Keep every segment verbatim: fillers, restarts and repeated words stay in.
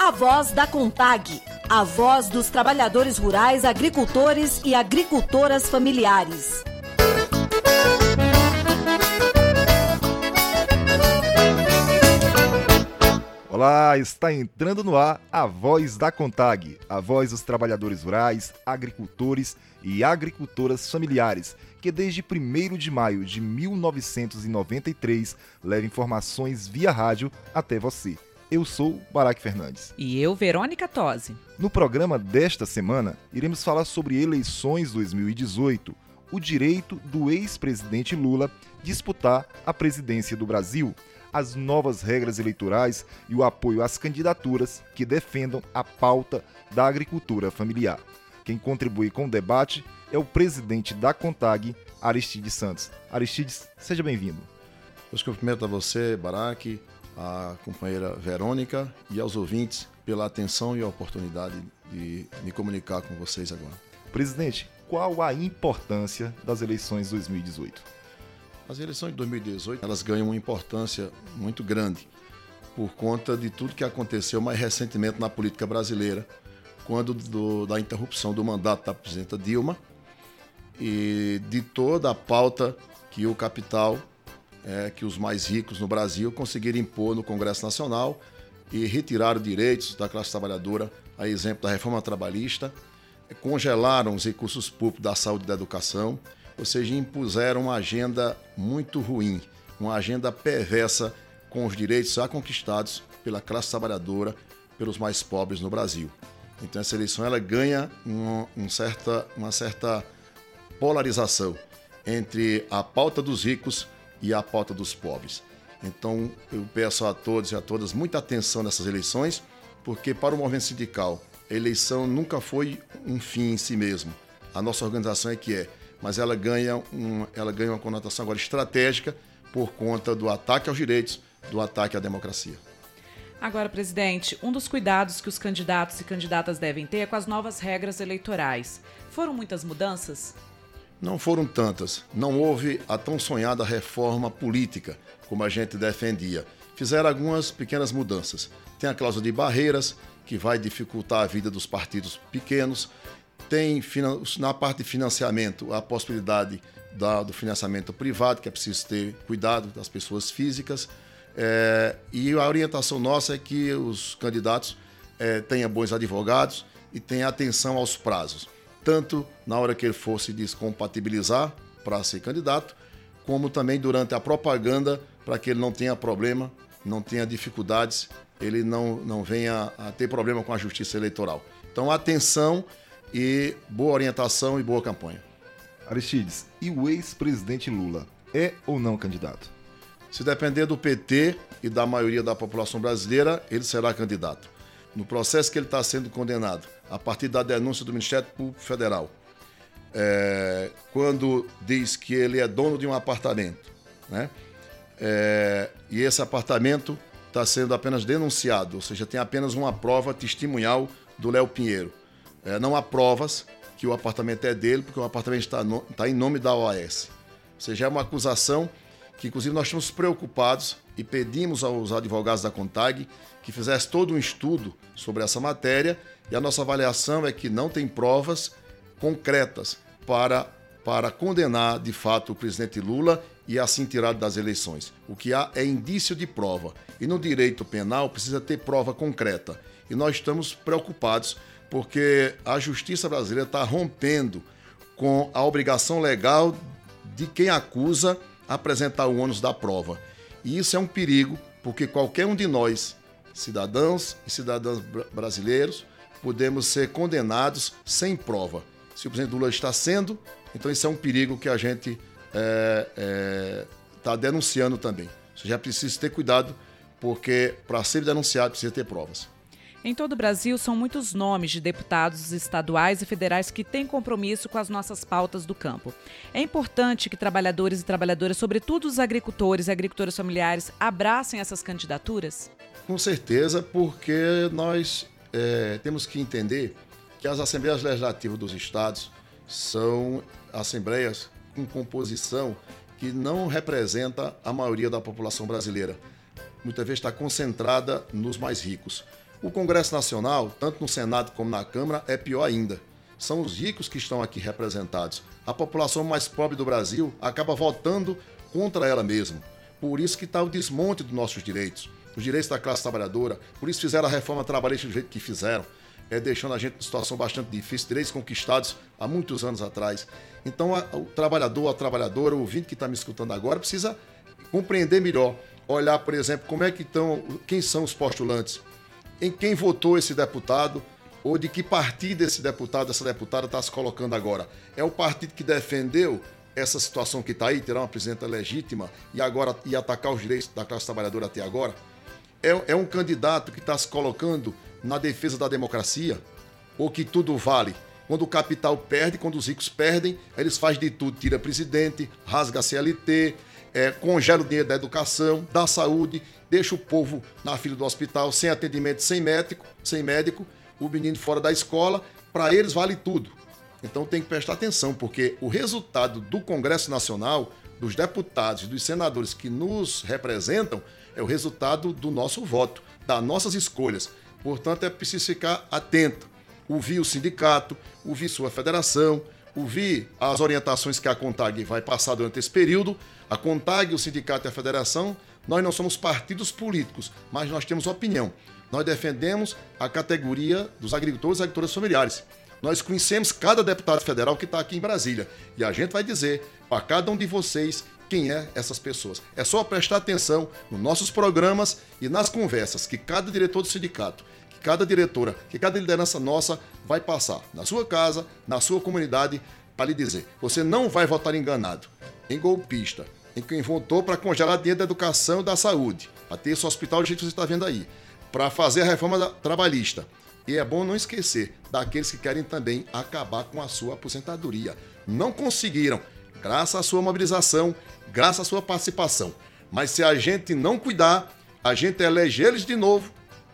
A voz da CONTAG, a voz dos trabalhadores rurais, agricultores e agricultoras familiares. Olá, está entrando no ar a voz da CONTAG, a voz dos trabalhadores rurais, agricultores e agricultoras familiares, que desde primeiro de maio de mil novecentos e noventa e três leva informações via rádio até você. Eu sou Baraque Fernandes. E eu, Verônica Tosi. No programa desta semana, iremos falar sobre eleições dois mil e dezoito, o direito do ex-presidente Lula disputar a presidência do Brasil, as novas regras eleitorais e o apoio às candidaturas que defendam a pauta da agricultura familiar. Quem contribui com o debate é o presidente da CONTAG, Aristides Santos. Aristides, seja bem-vindo. Eu cumprimento a você, Baraque, a companheira Verônica e aos ouvintes pela atenção e a oportunidade de me comunicar com vocês agora. Presidente, qual a importância das eleições dois mil e dezoito? As eleições de dois mil e dezoito, elas ganham uma importância muito grande por conta de tudo que aconteceu mais recentemente na política brasileira, quando do, da interrupção do mandato da presidenta Dilma e de toda a pauta que o capital, é, que os mais ricos no Brasil conseguiram impor no Congresso Nacional e retiraram direitos da classe trabalhadora, a exemplo da reforma trabalhista, congelaram os recursos públicos da saúde e da educação, ou seja, impuseram uma agenda muito ruim, uma agenda perversa com os direitos já conquistados pela classe trabalhadora, pelos mais pobres no Brasil. Então essa eleição ela ganha uma, um certa, uma certa polarização entre a pauta dos ricos e a pauta dos pobres. Então eu peço a todos e a todas muita atenção nessas eleições, porque para o movimento sindical a eleição nunca foi um fim em si mesmo. A nossa organização é que é, mas ela ganha, um, ela ganha uma conotação agora estratégica por conta do ataque aos direitos, do ataque à democracia. Agora, presidente, um dos cuidados que os candidatos e candidatas devem ter é com as novas regras eleitorais. Foram muitas mudanças? Não foram tantas. Não houve a tão sonhada reforma política, como a gente defendia. Fizeram algumas pequenas mudanças. Tem a cláusula de barreiras, que vai dificultar a vida dos partidos pequenos. Tem, na parte de financiamento, a possibilidade da, do financiamento privado, que é preciso ter cuidado das pessoas físicas. É, e a orientação nossa é que os candidatos é, tenham bons advogados e tenham atenção aos prazos, tanto na hora que ele for se descompatibilizar para ser candidato, como também durante a propaganda, para que ele não tenha problema, não tenha dificuldades, ele não, não venha a ter problema com a justiça eleitoral. Então, atenção e boa orientação e boa campanha. Aristides, e o ex-presidente Lula é ou não candidato? Se depender do P T e da maioria da população brasileira, ele será candidato. No processo que ele está sendo condenado, a partir da denúncia do Ministério Público Federal, é, quando diz que ele é dono de um apartamento, né? É, e esse apartamento está sendo apenas denunciado, ou seja, tem apenas uma prova testemunhal do Léo Pinheiro. É, não há provas que o apartamento é dele, porque o apartamento está, no, está em nome da O A S. Ou seja, é uma acusação que, inclusive, nós estamos preocupados e pedimos aos advogados da CONTAG que fizesse todo um estudo sobre essa matéria, e a nossa avaliação é que não tem provas concretas para, para condenar, de fato, o presidente Lula e assim tirá-lo das eleições. O que há é indício de prova, e no direito penal precisa ter prova concreta. E nós estamos preocupados porque a justiça brasileira está rompendo com a obrigação legal de quem acusa apresentar o ônus da prova. E isso é um perigo, porque qualquer um de nós, cidadãos e cidadãs brasileiros, podemos ser condenados sem prova. Se o presidente Lula está sendo, então isso é um perigo que a gente está é, é, denunciando também. Você já precisa ter cuidado, porque para ser denunciado precisa ter provas. Em todo o Brasil, são muitos nomes de deputados estaduais e federais que têm compromisso com as nossas pautas do campo. É importante que trabalhadores e trabalhadoras, sobretudo os agricultores e agricultoras familiares, abracem essas candidaturas? Com certeza, porque nós é, temos que entender que as Assembleias Legislativas dos Estados são assembleias com composição que não representa a maioria da população brasileira. Muitas vezes está concentrada nos mais ricos. O Congresso Nacional, tanto no Senado como na Câmara, é pior ainda. São os ricos que estão aqui representados. A população mais pobre do Brasil acaba votando contra ela mesma. Por isso que está o desmonte dos nossos direitos, os direitos da classe trabalhadora. Por isso fizeram a reforma trabalhista do jeito que fizeram, é, deixando a gente em situação bastante difícil, direitos conquistados há muitos anos atrás. Então, a, o trabalhador, a trabalhadora, o ouvinte que está me escutando agora, precisa compreender melhor, olhar, por exemplo, como é que estão, quem são os postulantes, em quem votou esse deputado, ou de que partido esse deputado, essa deputada está se colocando agora. É o partido que defendeu essa situação que está aí, terá uma presidenta legítima e agora e atacar os direitos da classe trabalhadora até agora? É, é um candidato que está se colocando na defesa da democracia, ou que tudo vale? Quando o capital perde, quando os ricos perdem, eles fazem de tudo, tira presidente, rasga a C L T, é, congela o dinheiro da educação, da saúde, deixa o povo na fila do hospital, sem atendimento, sem médico, sem médico, o menino fora da escola, para eles vale tudo. Então tem que prestar atenção, porque o resultado do Congresso Nacional, dos deputados e dos senadores que nos representam, é o resultado do nosso voto, das nossas escolhas. Portanto, é preciso ficar atento, ouvir o sindicato, ouvir sua federação, ouvir as orientações que a CONTAG vai passar durante esse período. A CONTAG, o sindicato e a federação, nós não somos partidos políticos, mas nós temos opinião. Nós defendemos a categoria dos agricultores e agricultoras familiares. Nós conhecemos cada deputado federal que está aqui em Brasília e a gente vai dizer para cada um de vocês quem é essas pessoas. É só prestar atenção nos nossos programas e nas conversas que cada diretor do sindicato, que cada diretora, que cada liderança nossa vai passar na sua casa, na sua comunidade, para lhe dizer: você não vai votar enganado, em golpista, em quem votou para congelar dinheiro da educação e da saúde, para ter esse hospital do jeito que você está vendo aí, para fazer a reforma da, trabalhista. E é bom não esquecer daqueles que querem também acabar com a sua aposentadoria. Não conseguiram, graças à sua mobilização, graças à sua participação. Mas se a gente não cuidar, a gente elege eles de novo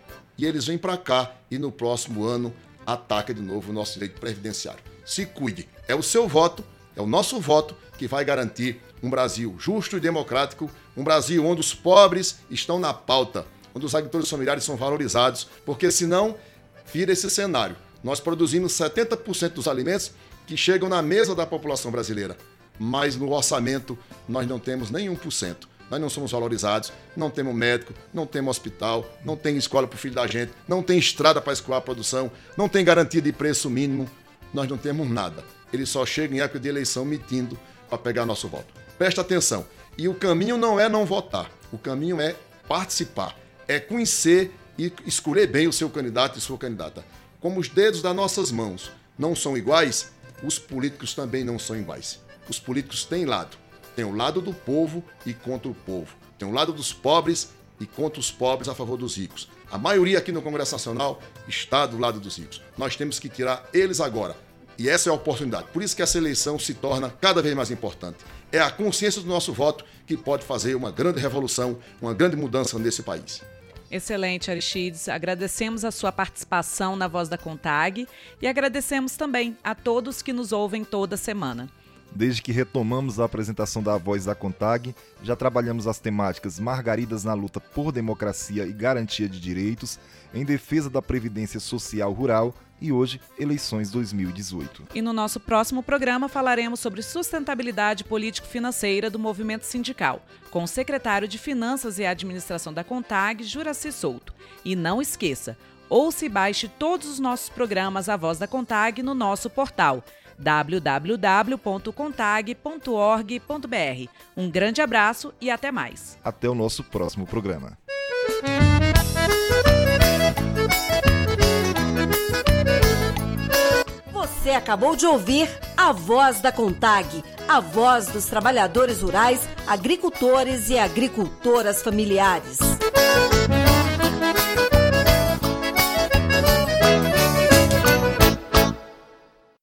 e eles vêm para cá e no próximo ano ataca de novo o nosso direito previdenciário. Se cuide. É o seu voto, é o nosso voto que vai garantir um Brasil justo e democrático, um Brasil onde os pobres estão na pauta, onde os agricultores familiares são valorizados, porque senão vira esse cenário. Nós produzimos setenta por cento dos alimentos que chegam na mesa da população brasileira, mas no orçamento nós não temos nem um por cento. Nós não somos valorizados, não temos médico, não temos hospital, não tem escola para o filho da gente, não tem estrada para escoar a produção, não tem garantia de preço mínimo, nós não temos nada. Eles só chegam em época de eleição mentindo para pegar nosso voto. Presta atenção. E o caminho não é não votar, o caminho é participar, é conhecer e escolher bem o seu candidato e sua candidata. Como os dedos das nossas mãos não são iguais, os políticos também não são iguais. Os políticos têm lado. Tem o lado do povo e contra o povo. Tem o lado dos pobres e contra os pobres a favor dos ricos. A maioria aqui no Congresso Nacional está do lado dos ricos. Nós temos que tirar eles agora. E essa é a oportunidade. Por isso que essa eleição se torna cada vez mais importante. É a consciência do nosso voto que pode fazer uma grande revolução, uma grande mudança nesse país. Excelente, Aristides. Agradecemos a sua participação na Voz da CONTAG e agradecemos também a todos que nos ouvem toda semana. Desde que retomamos a apresentação da Voz da CONTAG, já trabalhamos as temáticas Margaridas na luta por democracia e garantia de direitos, em defesa da Previdência Social Rural e hoje, eleições dois mil e dezoito. E no nosso próximo programa falaremos sobre sustentabilidade político-financeira do movimento sindical, com o secretário de Finanças e Administração da CONTAG, Juraci Souto. E não esqueça, ouça e baixe todos os nossos programas A Voz da CONTAG no nosso portal w w w ponto contag ponto org ponto b r. Um grande abraço e até mais. Até o nosso próximo programa. Você acabou de ouvir A Voz da CONTAG, a voz dos trabalhadores rurais, agricultores e agricultoras familiares.